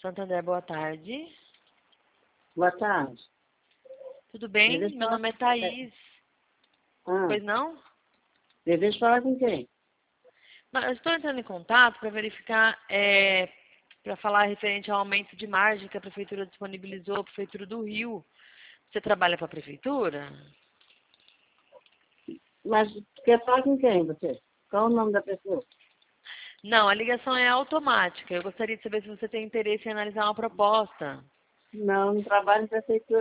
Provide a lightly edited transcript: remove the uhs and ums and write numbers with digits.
Santander, boa tarde. Boa tarde. Tudo bem? Meu nome é Thaís. Pois não? Devejo falar com quem? Não, eu estou entrando em contato para verificar, para falar referente ao aumento de margem que a Prefeitura disponibilizou, a Prefeitura do Rio. Você trabalha para a Prefeitura? Mas quer falar com quem você? Qual o nome da pessoa? Não, a ligação é automática. Eu gostaria de saber se você tem interesse em analisar uma proposta. Não trabalho em prefeitura.